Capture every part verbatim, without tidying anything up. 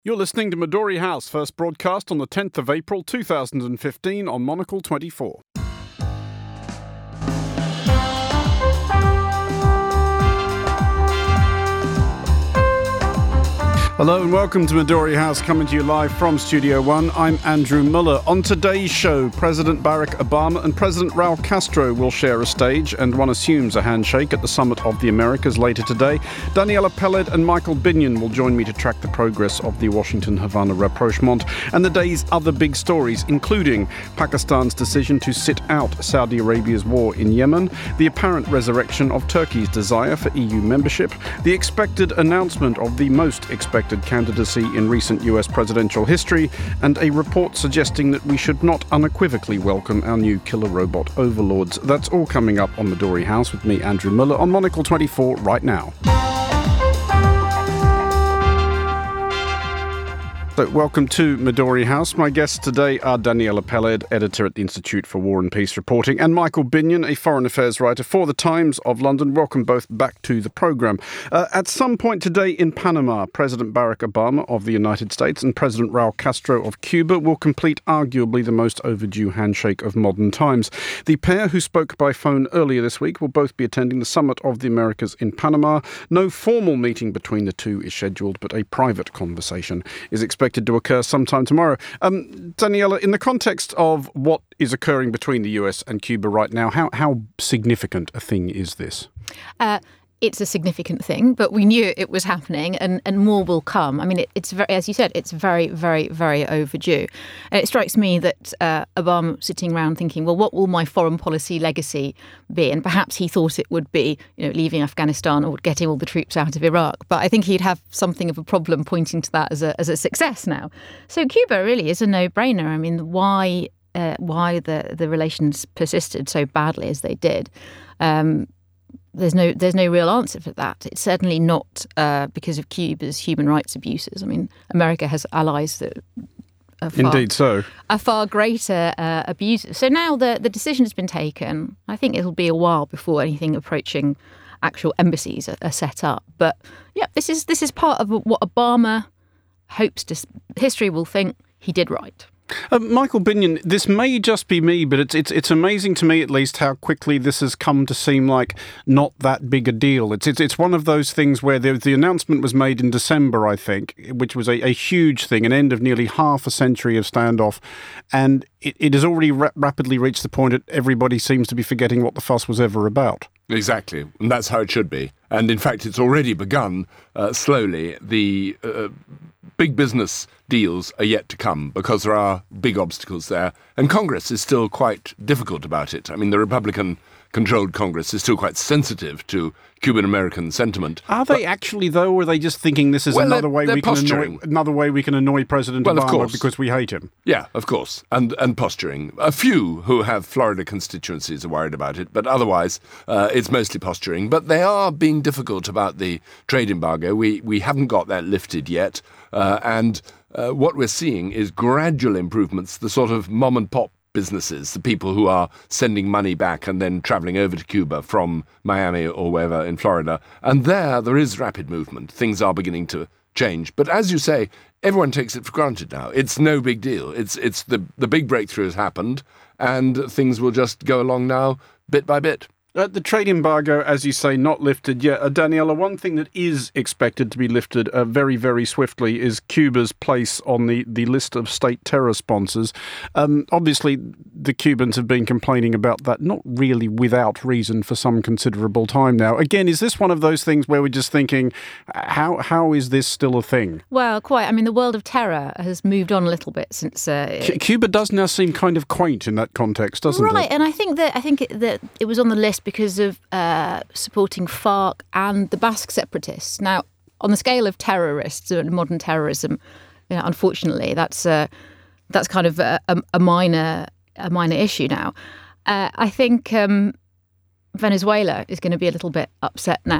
You're listening to Midori House, first broadcast on the tenth of April two thousand fifteen on Monocle twenty-four. Hello and welcome to Midori House, coming to you live from Studio One. I'm Andrew Muller. On today's show, President Barack Obama and President Raul Castro will share a stage, and one assumes a handshake at the Summit of the Americas later today. Daniela Peled and Michael Binion will join me to track the progress of the Washington-Havana rapprochement and the day's other big stories, including Pakistan's decision to sit out Saudi Arabia's war in Yemen, the apparent resurrection of Turkey's desire for E U membership, the expected announcement of the most expected candidacy in recent U S presidential history, and a report suggesting that we should not unequivocally welcome our new killer robot overlords. That's all coming up on Midori House with me, Andrew Muller, on Monocle twenty-four right now. So, welcome to Midori House. My guests today are Daniela Peled, editor at the Institute for War and Peace Reporting, and Michael Binion, a foreign affairs writer for The Times of London. Welcome both back to the programme. Uh, at some point today in Panama, President Barack Obama of the United States and President Raul Castro of Cuba will complete arguably the most overdue handshake of modern times. The pair, who spoke by phone earlier this week, will both be attending the Summit of the Americas in Panama. No formal meeting between the two is scheduled, but a private conversation is expected expected to occur sometime tomorrow. Um, Daniela, in the context of what is occurring between the U S and Cuba right now, how, how significant a thing is this? Uh, It's a significant thing, but we knew it was happening, and, and more will come. I mean, it, it's very, as you said, it's very, very, very overdue. And it strikes me that uh, Obama sitting around thinking, well, what will my foreign policy legacy be? And perhaps he thought it would be, you know, leaving Afghanistan or getting all the troops out of Iraq. But I think he'd have something of a problem pointing to that as a as a success now. So Cuba really is a no-brainer. I mean, why uh, why the the relations persisted so badly as they did? Um, There's no there's no real answer for that. It's certainly not uh, because of Cuba's human rights abuses. I mean, America has allies that are far, Indeed so. are far greater uh, abuses. So now the, the decision has been taken. I think it'll be a while before anything approaching actual embassies are, are set up. But yeah, this is this is part of what Obama hopes to, history will think he did right. Uh, Michael Binion, this may just be me, but it's it's it's amazing to me, at least, how quickly this has come to seem like not that big a deal. It's it's it's one of those things where the, the announcement was made in December, I think, which was a, a huge thing, an end of nearly half a century of standoff, and it, it has already ra- rapidly reached the point that everybody seems to be forgetting what the fuss was ever about. Exactly, and that's how it should be. And in fact, it's already begun uh, slowly. The uh, big business deals are yet to come because there are big obstacles there. And Congress is still quite difficult about it. I mean, the Republican-controlled Congress is still quite sensitive to Cuban-American sentiment. Are they but, actually, though, or are they just thinking this is well, another they're, way they're we posturing. can annoy another way we can annoy President well, Obama because we hate him? Yeah, of course, and and posturing. A few who have Florida constituencies are worried about it, but otherwise uh, it's mostly posturing. But they are being difficult about the trade embargo. We we haven't got that lifted yet, uh, and uh, what we're seeing is gradual improvements. The sort of mom and pop businesses, the people who are sending money back and then travelling over to Cuba from Miami or wherever in Florida. And there, there is rapid movement. Things are beginning to change. But as you say, everyone takes it for granted now. It's no big deal. It's it's the, the big breakthrough has happened, and things will just go along now bit by bit. Uh, the trade embargo, as you say, not lifted yet. Uh, Daniela, one thing that is expected to be lifted uh, very, very swiftly is Cuba's place on the, the list of state terror sponsors. Um, obviously, the Cubans have been complaining about that, not really without reason, for some considerable time now. Again, is this one of those things where we're just thinking, how how is this still a thing? Well, quite. I mean, the world of terror has moved on a little bit since... Uh, C- Cuba does now seem kind of quaint in that context, doesn't right, it? Right, and I think that I think it, that it was on the list because of uh, supporting FARC and the Basque separatists. Now, on the scale of terrorists and modern terrorism, you know, unfortunately, that's uh, that's kind of a, a minor a minor issue now. Uh, I think um, Venezuela is going to be a little bit upset now.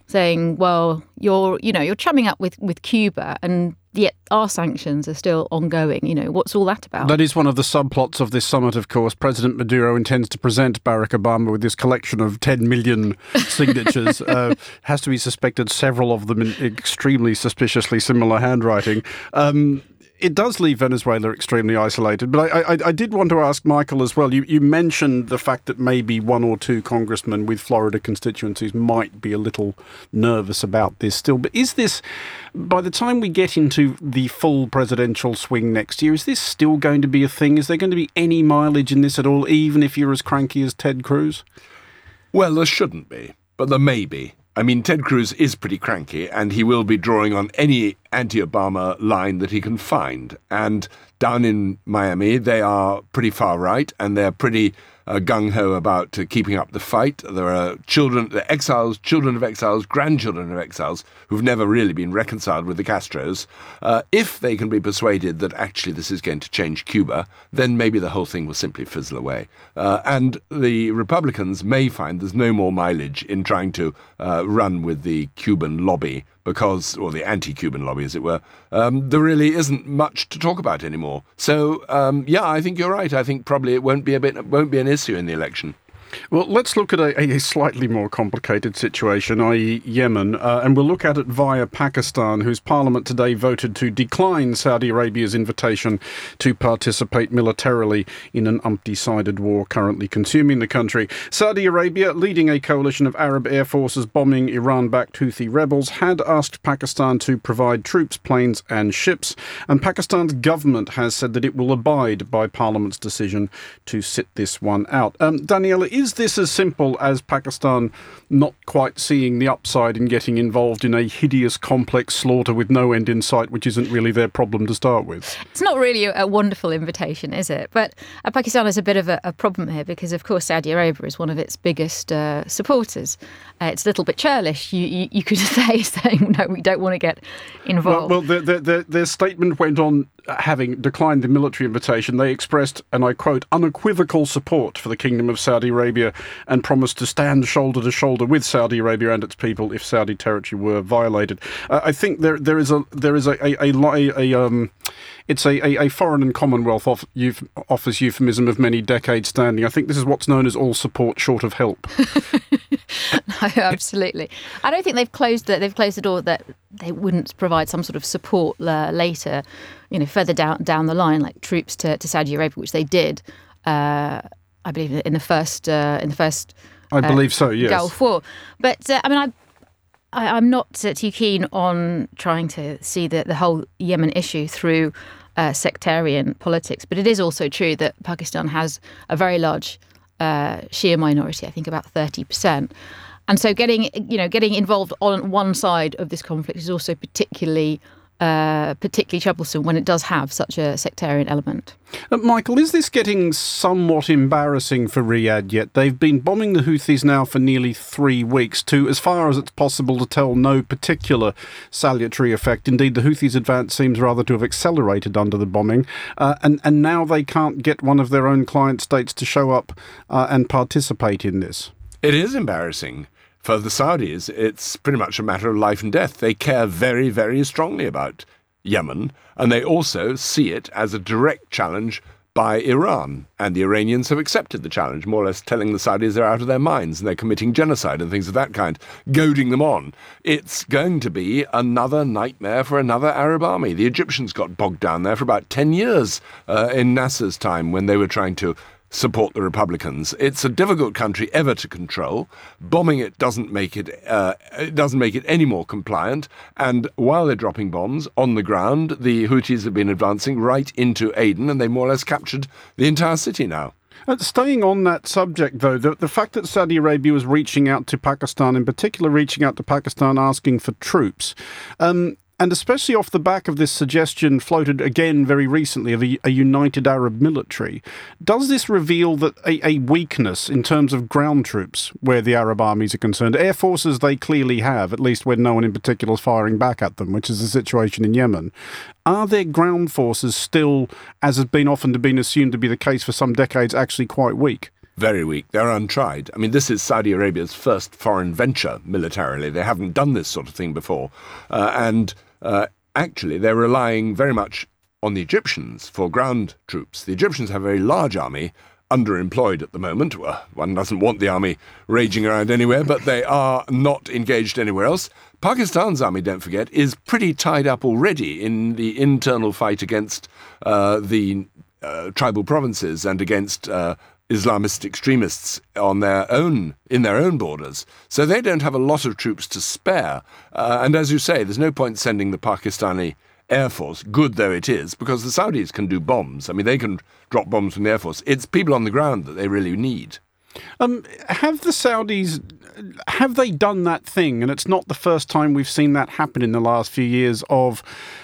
saying, well, you're, you know, you're chumming up with, with Cuba and yet our sanctions are still ongoing. You know, what's all that about? That is one of the subplots of this summit, of course. President Maduro intends to present Barack Obama with this collection of ten million signatures. uh, has to be suspected several of them in extremely suspiciously similar handwriting. Um, It does leave Venezuela extremely isolated. But I, I, I did want to ask Michael as well. You, you mentioned the fact that maybe one or two congressmen with Florida constituencies might be a little nervous about this still. But is this, by the time we get into the full presidential swing next year, is this still going to be a thing? Is there going to be any mileage in this at all, even if you're as cranky as Ted Cruz? Well, there shouldn't be, but there may be. I mean, Ted Cruz is pretty cranky, and he will be drawing on any anti-Obama line that he can find. And down in Miami, they are pretty far right, and they're pretty uh, gung-ho about uh, keeping up the fight. There are children, the exiles, children of exiles, grandchildren of exiles who've never really been reconciled with the Castros. Uh, if they can be persuaded that actually this is going to change Cuba, then maybe the whole thing will simply fizzle away. Uh, and the Republicans may find there's no more mileage in trying to uh, run with the Cuban lobby because, or the anti-Cuban lobby, as it were. Um, there really isn't much to talk about anymore. So, um, yeah, I think you're right. I think probably it won't be a bit, won't be an issue in the election. Well, let's look at a, a slightly more complicated situation, that is. Yemen, uh, and we'll look at it via Pakistan, whose parliament today voted to decline Saudi Arabia's invitation to participate militarily in an umpty-sided war currently consuming the country. Saudi Arabia, leading a coalition of Arab air forces bombing Iran-backed Houthi rebels, had asked Pakistan to provide troops, planes and ships, and Pakistan's government has said that it will abide by parliament's decision to sit this one out. Um, Daniela, is this as simple as Pakistan not quite seeing the upside in getting involved in a hideous, complex slaughter with no end in sight, which isn't really their problem to start with? It's not really a, a wonderful invitation, is it? But uh, Pakistan has a bit of a, a problem here because, of course, Saudi Arabia is one of its biggest uh, supporters. Uh, it's a little bit churlish, you, you, you could say, saying, no, we don't want to get involved. Well, well their, their, their statement went on, having declined the military invitation. They expressed, and I quote, unequivocal support for the Kingdom of Saudi Arabia and promised to stand shoulder to shoulder with Saudi Arabia and its people if Saudi territory were violated. Uh, I think there there is a there is a a, a, a, a um. It's a, a, a foreign and commonwealth off, euf, office euphemism of many decades standing. I think this is what's known as all support short of help. No, absolutely. I don't think they've closed the, they've closed the door that they wouldn't provide some sort of support uh, later, you know, further down down the line, like troops to, to Saudi Arabia, which they did, uh, I believe, in the first uh, in the first. I uh, believe so. Yes. Gulf War, but uh, I mean, I. I, I'm not uh, too keen on trying to see the, the whole Yemen issue through uh, sectarian politics, but it is also true that Pakistan has a very large uh, Shia minority, I think about thirty percent. And so getting, you know, getting involved on one side of this conflict is also particularly Uh, particularly troublesome when it does have such a sectarian element. Uh, Michael, is this getting somewhat embarrassing for Riyadh yet? They've been bombing the Houthis now for nearly three weeks to, as far as it's possible to tell, no particular salutary effect. Indeed, the Houthis' advance seems rather to have accelerated under the bombing, uh, and, and now they can't get one of their own client states to show up uh, and participate in this. It is embarrassing. For the Saudis, it's pretty much a matter of life and death. They care very, very strongly about Yemen, and they also see it as a direct challenge by Iran. And the Iranians have accepted the challenge, more or less telling the Saudis they're out of their minds and they're committing genocide and things of that kind, goading them on. It's going to be another nightmare for another Arab army. The Egyptians got bogged down there for about ten years uh, in Nasser's time when they were trying to support the Republicans. It's a difficult country ever to control. Bombing it doesn't make it uh, it doesn't make it any more compliant. And while they're dropping bombs on the ground, the Houthis have been advancing right into Aden, and they more or less captured the entire city now. Uh, staying on that subject, though, the, the fact that Saudi Arabia was reaching out to Pakistan, in particular reaching out to Pakistan asking for troops, um, and especially off the back of this suggestion floated again very recently of a, a united Arab military, does this reveal that a, a weakness in terms of ground troops where the Arab armies are concerned? Air forces they clearly have, at least when no one in particular is firing back at them, which is the situation in Yemen. Are their ground forces still, as has been often been assumed to be the case for some decades, actually quite weak? Very weak. They're untried. I mean, this is Saudi Arabia's first foreign venture militarily. They haven't done this sort of thing before. Uh, and uh, actually, they're relying very much on the Egyptians for ground troops. The Egyptians have a very large army, underemployed at the moment. Well, one doesn't want the army raging around anywhere, but they are not engaged anywhere else. Pakistan's army, don't forget, is pretty tied up already in the internal fight against uh, the uh, tribal provinces and against uh, Islamist extremists on their own, in their own borders. So they don't have a lot of troops to spare. Uh, and as you say, there's no point sending the Pakistani Air Force, good though it is, because the Saudis can do bombs. I mean, they can drop bombs from the Air Force. It's people on the ground that they really need. Um, have the Saudis, have they done that thing? And it's not the first time we've seen that happen in the last few years of...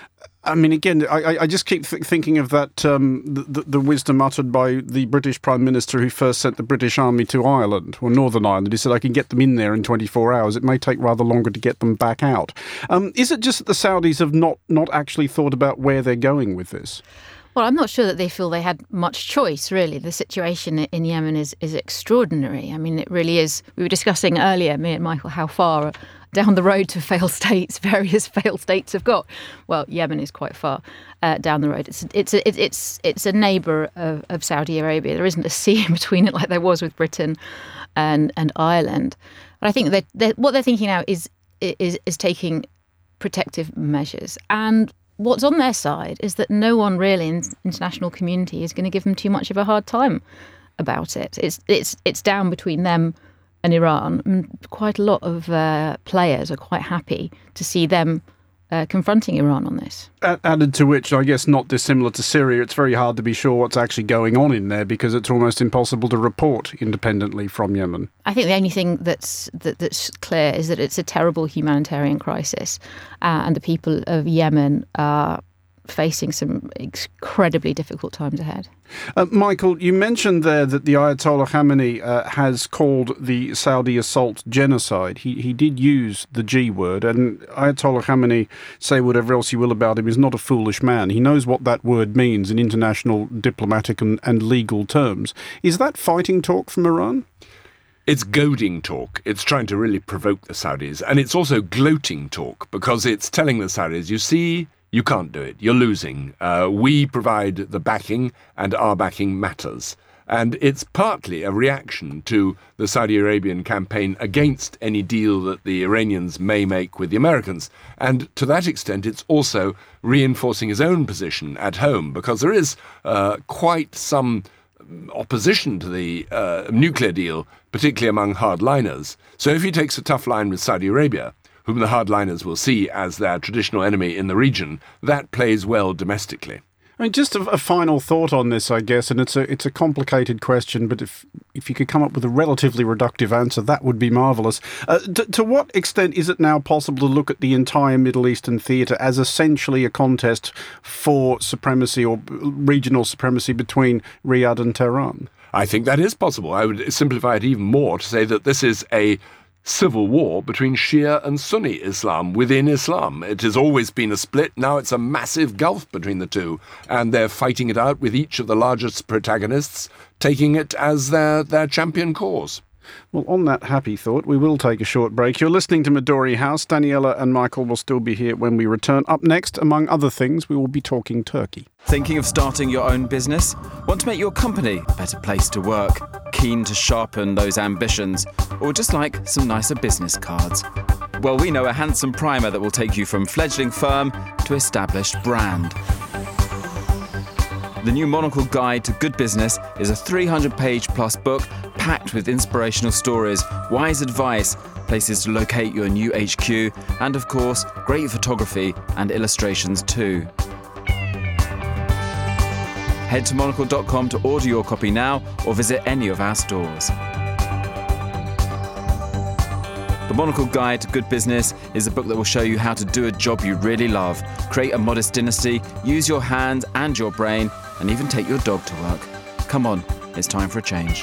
I mean, again, I, I just keep th- thinking of that, um, the, the wisdom uttered by the British Prime Minister who first sent the British Army to Ireland, or Northern Ireland. He said, I can get them in there in twenty-four hours. It may take rather longer to get them back out. Um, is it just that the Saudis have not, not actually thought about where they're going with this? Well, I'm not sure that they feel they had much choice, really. The situation in Yemen is, is extraordinary. I mean, it really is. We were discussing earlier, me and Michael, how far down the road to failed states various failed states have got. Well, Yemen is quite far uh, down the road. It's it's a, it's it's a neighbour of, of Saudi Arabia. There isn't a sea in between it like there was with Britain and and Ireland. But I think that they're, what they're thinking now is is is taking protective measures. And what's on their side is that no one really in the international community is going to give them too much of a hard time about it. It's it's it's down between them and Iran. And quite a lot of uh, players are quite happy to see them uh, confronting Iran on this. Added to which, I guess not dissimilar to Syria, it's very hard to be sure what's actually going on in there because it's almost impossible to report independently from Yemen. I think the only thing that's that, that's clear is that it's a terrible humanitarian crisis, uh, and the people of Yemen are facing some incredibly difficult times ahead. Uh, Michael, you mentioned there that the Ayatollah Khamenei uh, has called the Saudi assault genocide. He he did use the G word, and Ayatollah Khamenei, say whatever else you will about him, is not a foolish man. He knows what that word means in international diplomatic and, and legal terms. Is that fighting talk from Iran? It's goading talk. It's trying to really provoke the Saudis. And it's also gloating talk because it's telling the Saudis, you see, you can't do it. You're losing. Uh, we provide the backing, and our backing matters. And it's partly a reaction to the Saudi Arabian campaign against any deal that the Iranians may make with the Americans. And to that extent, it's also reinforcing his own position at home, because there is uh, quite some opposition to the uh, nuclear deal, particularly among hardliners. So if he takes a tough line with Saudi Arabia, whom the hardliners will see as their traditional enemy in the region, that plays well domestically. I mean, just a, a final thought on this, I guess, and it's a it's a complicated question, but if if you could come up with a relatively reductive answer, that would be marvellous. Uh, to, to what extent is it now possible to look at the entire Middle Eastern theatre as essentially a contest for supremacy or regional supremacy between Riyadh and Tehran? I think that is possible. I would simplify it even more to say that this is a civil war between Shia and Sunni Islam within Islam. It has always been a split. Now it's a massive gulf between the two, and they're fighting it out with each of the largest protagonists taking it as their, their champion cause. Well, on that happy thought, we will take a short break. You're listening to Midori House. Daniela and Michael will still be here when we return. Up next, among other things, we will be talking Turkey. Thinking of starting your own business? Want to make your company a better place to work? Keen to sharpen those ambitions? Or just like some nicer business cards? Well, we know a handsome primer that will take you from fledgling firm to established brand. The new Monocle Guide to Good Business is a three hundred page plus book packed with inspirational stories, wise advice, places to locate your new H Q, and of course, great photography and illustrations too. Head to monocle dot com to order your copy now or visit any of our stores. The Monocle Guide to Good Business is a book that will show you how to do a job you really love, create a modest dynasty, use your hands and your brain, and even take your dog to work. Come on, it's time for a change.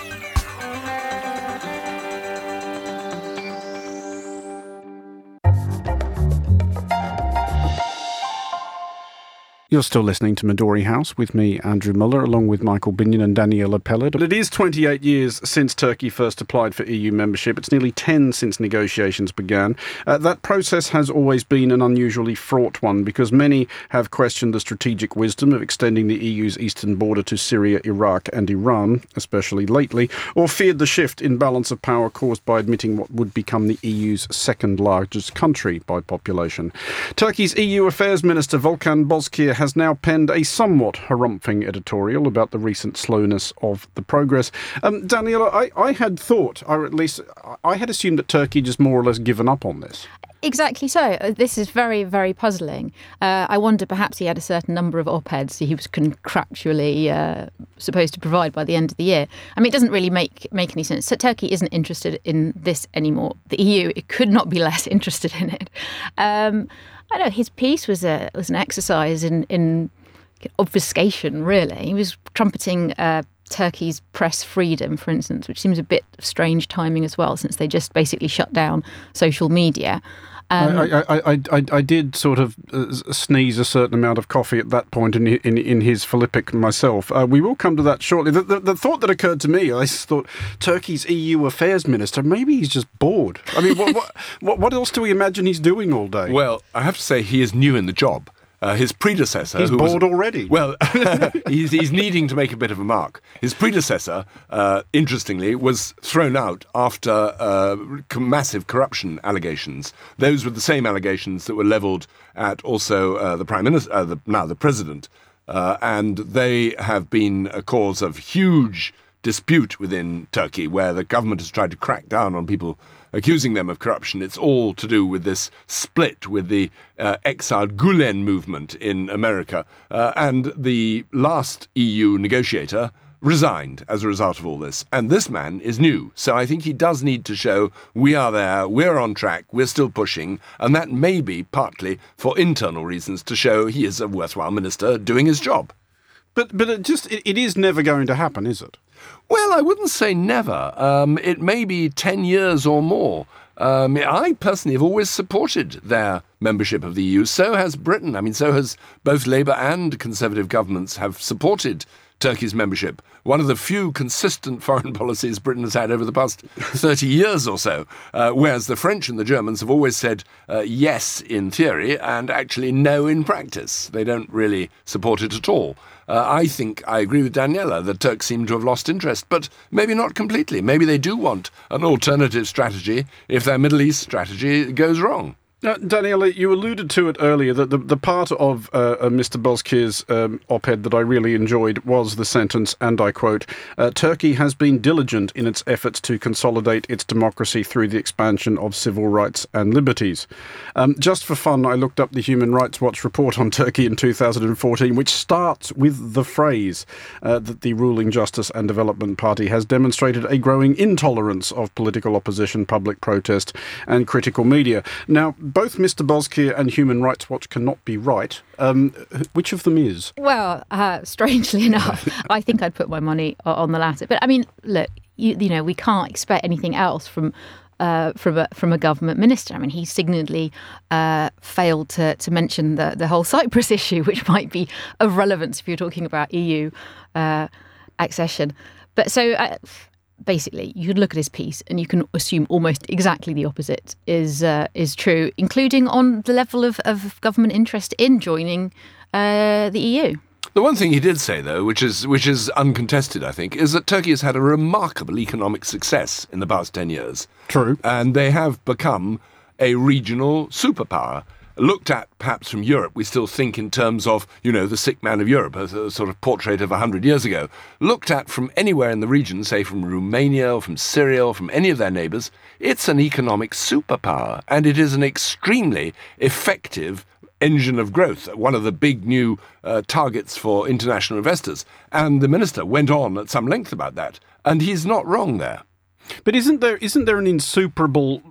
You're still listening to Midori House with me, Andrew Muller, along with Michael Binion and Daniela Peled. It is twenty-eight years since Turkey first applied for E U membership. It's nearly ten since negotiations began. Uh, that process has always been an unusually fraught one because many have questioned the strategic wisdom of extending the E U's eastern border to Syria, Iraq and Iran, especially lately, or feared the shift in balance of power caused by admitting what would become the E U's second largest country by population. Turkey's E U Affairs Minister Volkan Bozkır has now penned a somewhat harumphing editorial about the recent slowness of the progress. Um, Daniela, I, I had thought, or at least I had assumed that Turkey just more or less given up on this. Exactly so. This is very, very puzzling. Uh, I wonder perhaps he had a certain number of op-eds he was contractually uh, supposed to provide by the end of the year. I mean, it doesn't really make make any sense. So Turkey isn't interested in this anymore. The E U, it could not be less interested in it. Um, I know his piece was a was an exercise in, in obfuscation, really. He was trumpeting uh, Turkey's press freedom, for instance, which seems a bit strange timing as well, since they just basically shut down social media. Um, I, I, I, I, I did sort of uh, sneeze a certain amount of coffee at that point in in, in his Philippic myself. Uh, we will come to that shortly. The, the, the thought that occurred to me, I thought Turkey's E U affairs minister, maybe he's just bored. I mean, what, what, what, what else do we imagine he's doing all day? Well, I have to say he is new in the job. Uh, his predecessor... He's who bored was, already. Well, he's, he's needing to make a bit of a mark. His predecessor, uh, interestingly, was thrown out after uh, massive corruption allegations. Those were the same allegations that were levelled at also uh, the Prime Minister, uh, the, now the President. Uh, and they have been a cause of huge dispute within Turkey, where the government has tried to crack down on people accusing them of corruption. It's all to do with this split with the uh, exiled Gulen movement in America. Uh, and the last E U negotiator resigned as a result of all this. And this man is new. So I think he does need to show we are there, we're on track, we're still pushing. And that may be partly for internal reasons to show he is a worthwhile minister doing his job. But but it just it, it is never going to happen, is it? Well, I wouldn't say never. Um, it may be ten years or more. Um, I personally have always supported their membership of the E U. So has Britain. I mean, so has both Labour and Conservative governments have supported Turkey's membership. One of the few consistent foreign policies Britain has had over the past thirty years or so, uh, whereas the French and the Germans have always said uh, yes in theory and actually no in practice. They don't really support it at all. Uh, I think I agree with Daniela. The Turks seem to have lost interest, but maybe not completely. Maybe they do want an alternative strategy if their Middle East strategy goes wrong. Uh, Daniela, you alluded to it earlier that the, the part of uh, uh, Mister Bozkır's um, op-ed that I really enjoyed was the sentence, and I quote, uh, Turkey has been diligent in its efforts to consolidate its democracy through the expansion of civil rights and liberties. Um, just for fun, I looked up the Human Rights Watch report on Turkey in two thousand fourteen, which starts with the phrase uh, that the ruling Justice and Development Party has demonstrated a growing intolerance of political opposition, public protest and critical media. Now, both Mister Bozkır and Human Rights Watch cannot be right. Um, which of them is? Well, uh, strangely enough, I think I'd put my money on the latter. But I mean, look, you, you know, we can't expect anything else from uh, from a from a government minister. I mean, he signally uh, failed to to mention the the whole Cyprus issue, which might be of relevance if you're talking about E U uh, accession. But so. Uh, Basically, you can look at his piece and you can assume almost exactly the opposite is uh, is true, including on the level of, of government interest in joining uh, the E U. The one thing he did say, though, which is which is uncontested, I think, is that Turkey has had a remarkable economic success in the past ten years. True. And they have become a regional superpower. Looked at perhaps from Europe, we still think in terms of, you know, the sick man of Europe, as a sort of portrait of a hundred years ago. Looked at from anywhere in the region, say from Romania or from Syria or from any of their neighbours, it's an economic superpower, and it is an extremely effective engine of growth, one of the big new uh, targets for international investors. And the minister went on at some length about that, and he's not wrong there. But isn't there isn't there an insuperable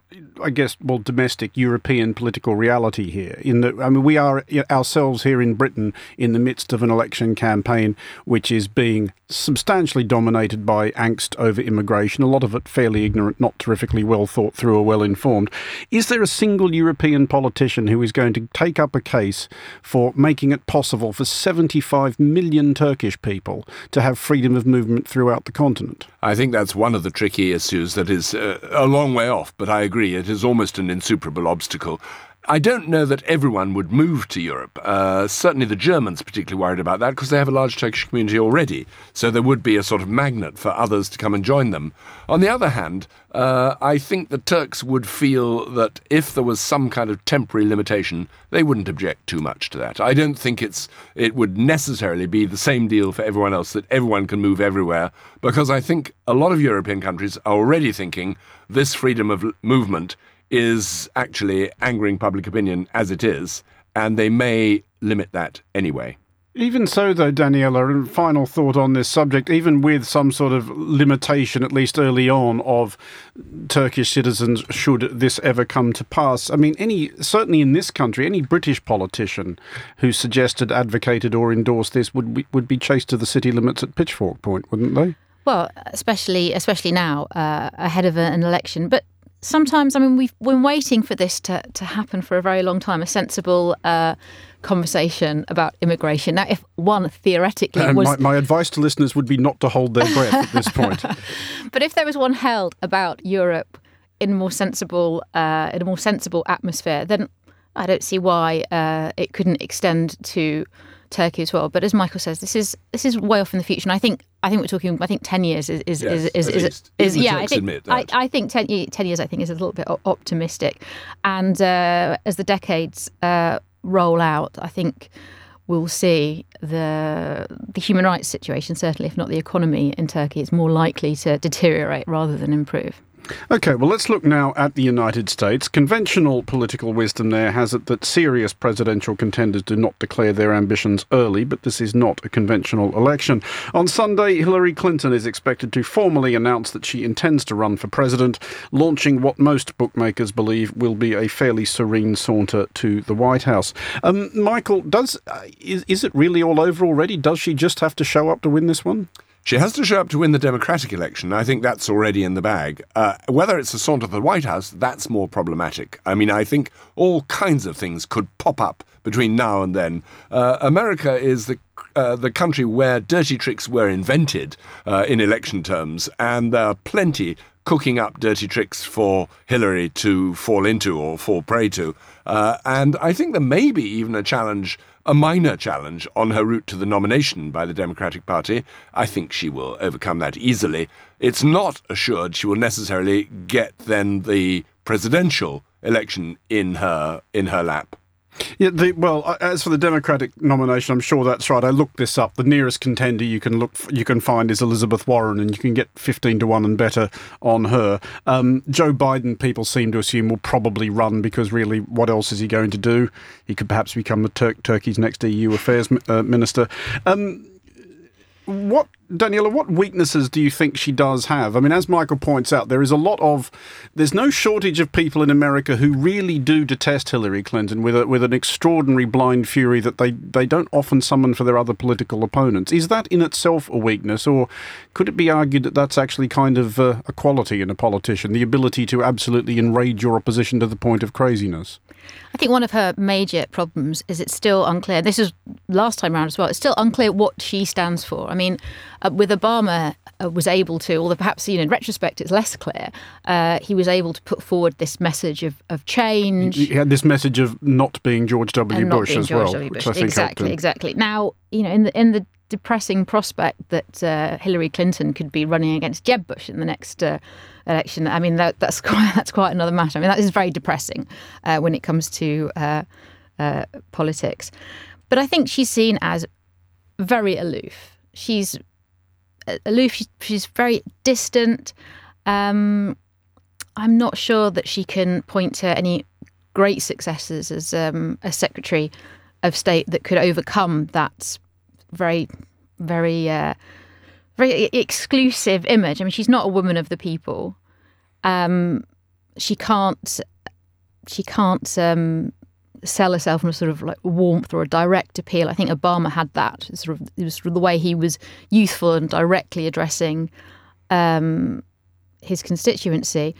I guess, well, domestic European political reality here. In that, I mean, we are ourselves here in Britain in the midst of an election campaign which is being substantially dominated by angst over immigration, a lot of it fairly ignorant, not terrifically well thought through or well informed. Is there a single European politician who is going to take up a case for making it possible for seventy-five million Turkish people to have freedom of movement throughout the continent? I think that's one of the tricky issues that is uh, a long way off, but I agree it is almost an insuperable obstacle. I don't know that everyone would move to Europe. Uh, certainly the Germans are particularly worried about that because they have a large Turkish community already. So there would be a sort of magnet for others to come and join them. On the other hand, uh, I think the Turks would feel that if there was some kind of temporary limitation, they wouldn't object too much to that. I don't think it's it would necessarily be the same deal for everyone else, that everyone can move everywhere, because I think a lot of European countries are already thinking this freedom of movement is actually angering public opinion as it is, and they may limit that anyway. Even so, though, Daniela, and final thought on this subject, even with some sort of limitation, at least early on, of Turkish citizens should this ever come to pass, I mean, any certainly in this country, any British politician who suggested, advocated or endorsed this would be, would be chased to the city limits at Pitchfork Point, wouldn't they? Well, especially especially now, uh, ahead of an election. But sometimes, I mean, we've been waiting for this to, to happen for a very long time, a sensible uh, conversation about immigration. Now, if one theoretically and was... My, my advice to listeners would be not to hold their breath at this point. But if there was one held about Europe in a more sensible, uh, in a more sensible atmosphere, then I don't see why uh, it couldn't extend to Turkey as well. But as Michael says, this is this is way off in the future, and I think I think we're talking. I think ten years is is yes, is is, is, is, is yeah. I think I, I think ten, ten years. I think is a little bit optimistic, and uh, as the decades uh, roll out, I think we'll see the the human rights situation, certainly if not the economy in Turkey, is more likely to deteriorate rather than improve. OK, well, let's look now at the United States. Conventional political wisdom there has it that serious presidential contenders do not declare their ambitions early, but this is not a conventional election. On Sunday, Hillary Clinton is expected to formally announce that she intends to run for president, launching what most bookmakers believe will be a fairly serene saunter to the White House. Um, Michael, does uh, is, is it really all over already? Does she just have to show up to win this one? She has to show up to win the Democratic election. I think that's already in the bag. Uh, whether it's a saunter to the White House, that's more problematic. I mean, I think all kinds of things could pop up between now and then. Uh, America is the uh, the country where dirty tricks were invented uh, in election terms, and there are plenty cooking up dirty tricks for Hillary to fall into or fall prey to. Uh, and I think there may be even a challenge, a minor challenge, on her route to the nomination by the Democratic Party. I think she will overcome that easily. It's not assured she will necessarily get then the presidential election in her in her lap. Yeah, the, well, as for the Democratic nomination, I'm sure that's right. I looked this up. The nearest contender you can look you can find is Elizabeth Warren, and you can get fifteen to one and better on her. Um, Joe Biden, people seem to assume, will probably run because really, what else is he going to do? He could perhaps become the Tur- Turkey's next E U affairs uh, minister. Um, what, Daniela, what weaknesses do you think she does have? I mean, as Michael points out, there is a lot of, there's no shortage of people in America who really do detest Hillary Clinton with a, with an extraordinary blind fury that they, they don't often summon for their other political opponents. Is that in itself a weakness, or could it be argued that that's actually kind of uh, a quality in a politician, the ability to absolutely enrage your opposition to the point of craziness? I think one of her major problems is it's still unclear. This is last time around as well. It's still unclear what she stands for. I mean, uh, with Obama uh, was able to, although perhaps, you know, in retrospect it's less clear, uh, he was able to put forward this message of, of change. He had this message of not being George W. Bush as George well. W. Bush. Which I think exactly, exactly. Now, you know, in the in the depressing prospect that uh, Hillary Clinton could be running against Jeb Bush in the next uh, election. I mean, that, that's quite that's quite another matter. I mean, that is very depressing uh, when it comes to uh, uh, politics. But I think she's seen as very aloof. She's aloof. She's, she's very distant. Um, I'm not sure that she can point to any great successes as um, a Secretary of State that could overcome that very, very, uh, very exclusive image. I mean, she's not a woman of the people. Um, she can't she can't um, sell herself on a sort of like warmth or a direct appeal. I think Obama had that. Sort of, it was sort of the way he was youthful and directly addressing um, his constituency.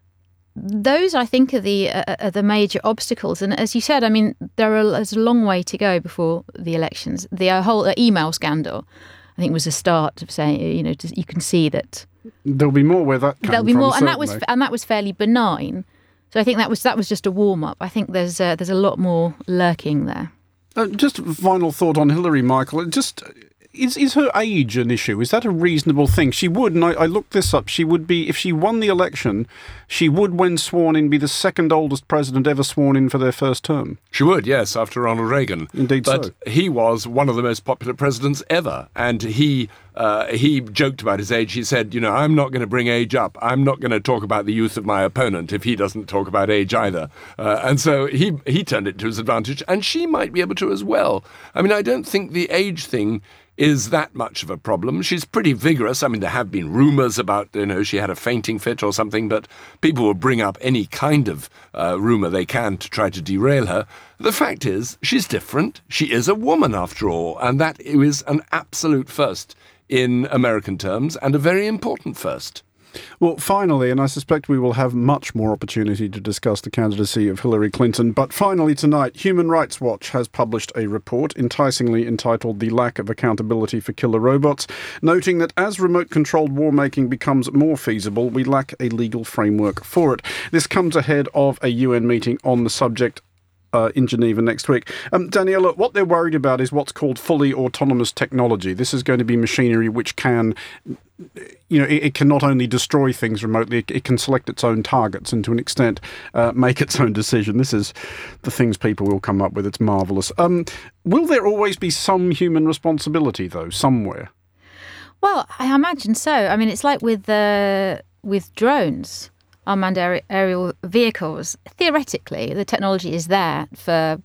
Those, I think, are the uh, are the major obstacles. And as you said, I mean, there are there's a long way to go before the elections. The uh, whole uh, email scandal, I think, was a start of saying, you know, you can see that there'll be more where that came there'll be from, more, and certainly. that was and that was fairly benign. So I think that was that was just a warm up. I think there's uh, there's a lot more lurking there. Uh, just a final thought on Hillary, Michael. Just. Is is her age an issue? Is that a reasonable thing? She would, and I, I looked this up, she would be, if she won the election, she would, when sworn in, be the second oldest president ever sworn in for their first term. She would, yes, after Ronald Reagan. Indeed but so. But he was one of the most popular presidents ever, and he uh, he joked about his age. He said, you know, I'm not going to bring age up. I'm not going to talk about the youth of my opponent if he doesn't talk about age either. Uh, and so he, he turned it to his advantage, and she might be able to as well. I mean, I don't think the age thing is that much of a problem. She's pretty vigorous. I mean, there have been rumours about, you know, she had a fainting fit or something, but people will bring up any kind of uh, rumour they can to try to derail her. The fact is, she's different. She is a woman, after all, and that is an absolute first in American terms, and a very important first. Well, finally, and I suspect we will have much more opportunity to discuss the candidacy of Hillary Clinton, but finally tonight, Human Rights Watch has published a report enticingly entitled The Lack of Accountability for Killer Robots, noting that as remote-controlled war-making becomes more feasible, we lack a legal framework for it. This comes ahead of a U N meeting on the subject Uh, in Geneva next week. Um, Daniela, what they're worried about is what's called fully autonomous technology. This is going to be machinery which can, you know, it, it can not only destroy things remotely, it, it can select its own targets and to an extent uh, make its own decision. This is the things people will come up with. It's marvellous. Um, will there always be some human responsibility, though, somewhere? Well, I imagine so. I mean, it's like with uh, with drones. Unmanned aerial vehicles. Theoretically, the technology is there for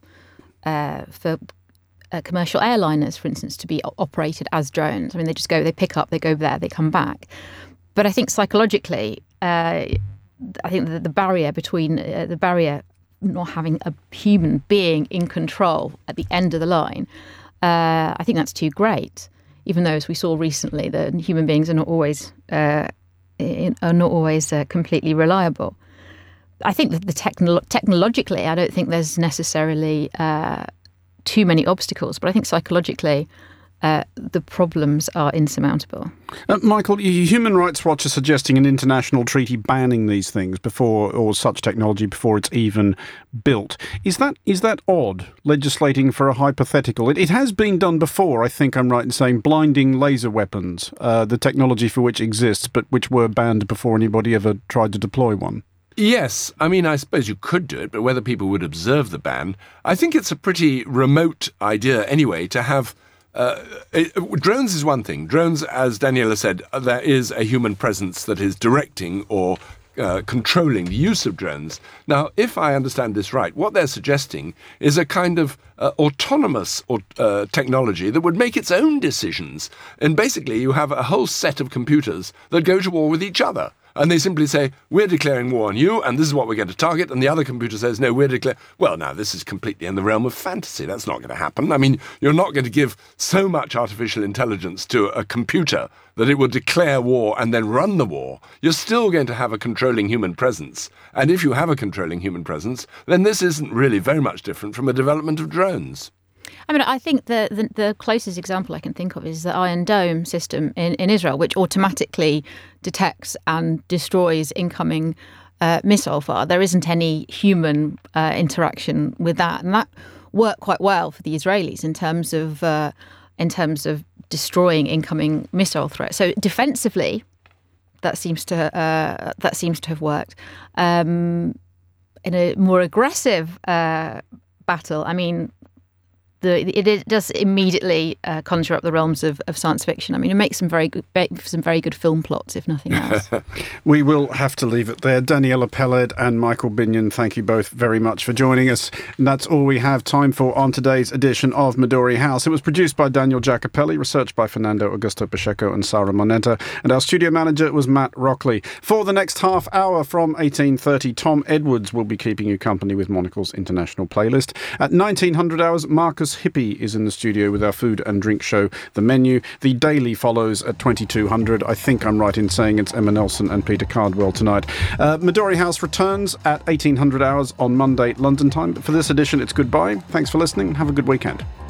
uh, for uh, commercial airliners, for instance, to be operated as drones. I mean, they just go, they pick up, they go there, they come back. But I think psychologically, uh, I think the, the barrier between uh, the barrier not having a human being in control at the end of the line, uh, I think that's too great. Even though, as we saw recently, that human beings are not always Uh, are not always uh, completely reliable. I think that the technolo- technologically, I don't think there's necessarily uh, too many obstacles, but I think psychologically uh, the problems are insurmountable. Uh, Michael, Human Rights Watch is suggesting an international treaty banning these things before, or such technology before it's even built. Is that is that odd, legislating for a hypothetical? It, it has been done before, I think I'm right in saying, blinding laser weapons, uh, the technology for which exists, but which were banned before anybody ever tried to deploy one. Yes, I mean, I suppose you could do it, but whether people would observe the ban, I think it's a pretty remote idea anyway to have. Uh, it, drones is one thing. Drones, as Daniela said, there is a human presence that is directing or uh, controlling the use of drones. Now, if I understand this right, what they're suggesting is a kind of uh, autonomous or, uh, technology that would make its own decisions. And basically, you have a whole set of computers that go to war with each other. And they simply say, we're declaring war on you, and this is what we're going to target. And the other computer says, no, we're declaring... Well, now, this is completely in the realm of fantasy. That's not going to happen. I mean, you're not going to give so much artificial intelligence to a computer that it will declare war and then run the war. You're still going to have a controlling human presence. And if you have a controlling human presence, then this isn't really very much different from a development of drones. I mean, I think the, the the closest example I can think of is the Iron Dome system in, in Israel, which automatically detects and destroys incoming uh, missile fire. There isn't any human uh, interaction with that, and that worked quite well for the Israelis in terms of uh, in terms of destroying incoming missile threats. So defensively, that seems to uh, that seems to have worked. Um, in a more aggressive uh, battle, I mean. the it, it does immediately uh, conjure up the realms of, of science fiction. I mean, it makes some very good some very good film plots, if nothing else. We will have to leave it there. Daniela Peled and Michael Binion, thank you both very much for joining us. And that's all we have time for on today's edition of Midori House. It was produced by Daniel Jacopelli, researched by Fernando Augusto Pacheco and Sara Moneta, and our studio manager was Matt Rockley. For the next half hour from eighteen thirty, Tom Edwards will be keeping you company with Monocle's international playlist. At nineteen hundred hours, Marcus Hippie is in the studio with our food and drink show, The Menu. The Daily follows at twenty-two hundred. I think I'm right in saying it's Emma Nelson and Peter Cardwell tonight. Uh, Midori House returns at eighteen hundred hours on Monday, London time. But for this edition, it's goodbye. Thanks for listening. Have a good weekend.